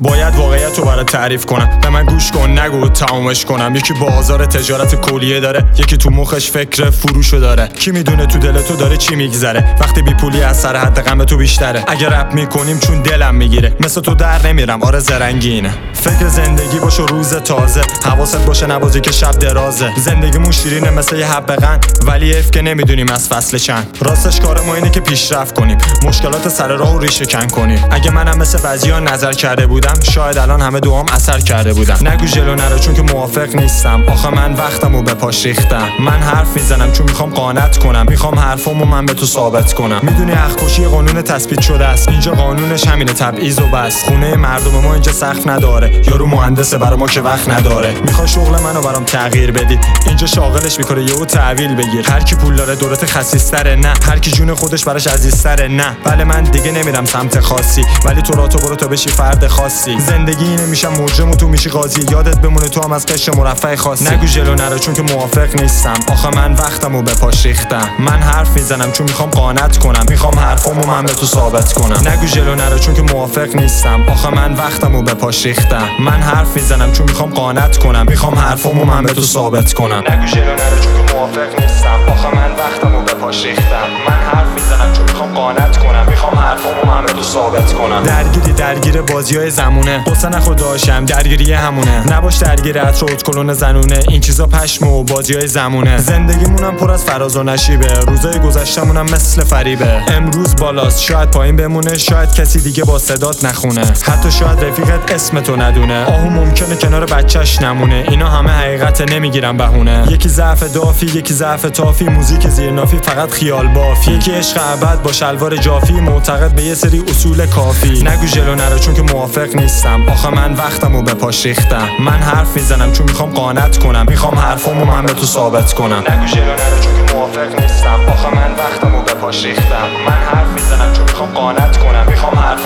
باید واقعیت رو برات تعریف کنم. به من گوش کن نگو تمامش کنم. یکی بازار تجارت کلیه داره، یکی تو مخش فکر فروشو داره. کی میدونه تو دل تو داره چی میگذره وقتی بی پولی از سر حد غم تو بیشتره. اگه رپ میکنیم چون دلم میگیره، مثل تو در نمیرم آره زرنگینه. فکر زندگی باشه روز تازه، حواست باشه نبازی که شب درازه. زندگیمون شیرینه مثل یه حب قند، ولی اف که نمیدونیم از فصل چند. راستش کار ما اینه که پیشرفت کنیم، مشکلات سر راهو ریشه کن کنیم. اگه منم مثل بعضیا نظر کرده بودم، شاید الان همه دوام اثر کرده بودم. نگو جلو نرو چون که موافق نیستم، آخه من وقتمو به پاش ریختم. من حرف میزنم چون میخوام قانت کنم، میخوام حرفامو من به تو ثابت کنم. میدونی حق کشی قانون تثبیت شده است، اینجا قانونش همینه تبعیض و بس. خونه مردم ما اینجا سقف نداره، یارو مهندسه برا ما که وقت نداره. میخوای شغل منو برام تغییر بدی، اینجا شاغلش میکنه یهو تحویل بگیر. هر کی پول داره دولت خسیس‌تره، نه هر کی جون خودش براش عزیزتره. نه بله من دیگه نمیرم سمت خاصی، ولی تو راتو برو تا بشی فرد خاصی. زندگی اینه میشم مجرم و تو میشی قاضی، یادت بمونه تو هم از قشر مرفع خاصی. نگو جلو نرو چون که موافق نیستم، آخه من وقتمو به پاش ریختم. من حرف میزنم چون میخوام قانت کنم، میخوام حرفامو من به تو ثابت کنم. نگو جلو نرو چون که موافق نیستم، آخه من وقتمو به پاش ریختم. من حرف میزنم چون میخوام قانت کنم، میخوام حرفامو من به تو ثابت کنم. نگو جلو نرو چون که موافق نیستم، آخه من وقتمو به پاش ریختم. من حرف میزنم چون میخوام قانت کنم، میخوام حرفامو من به تو ثابت کنم. درگیر بازیای زمونه، قصه نخور داشتم درگیری همونه. نباش درگیر اطراف کلون زنونه، این چیزا پشم و بازیای زمونه. زندگیمونم پر از فراز و نشیبه، روزای گذشتمونم مثل فریبه. امروز بالاست شاید پایین بمونه، شاید کسی دیگه با صدات نخونه، حتی شاید رفیقت اسمتو ندونه. آهو ممکنه کنار بچهش نمونه، اینا همه حقیقت نمیگیرم بهونه. یکی ضعف دافی، یکی ضعف تافی، موزیک زیرنافی فقط خیال بافی. یکی عشق ابد با شلوار جافی، معتقد به یه سری اصول کافی. نگو جلو نرو چون که موافق نیستم، آخه من وقتمو به پاش ریختم. من حرف میزنم چون میخوام قانت کنم، میخوام حرفامو من به تو ثابت کنم. نگو جلو نرو چون که موافق نیستم، آخه من وقتمو به پاش ریختم. من حرف میزنم چون میخوام قانت کنم، میخوام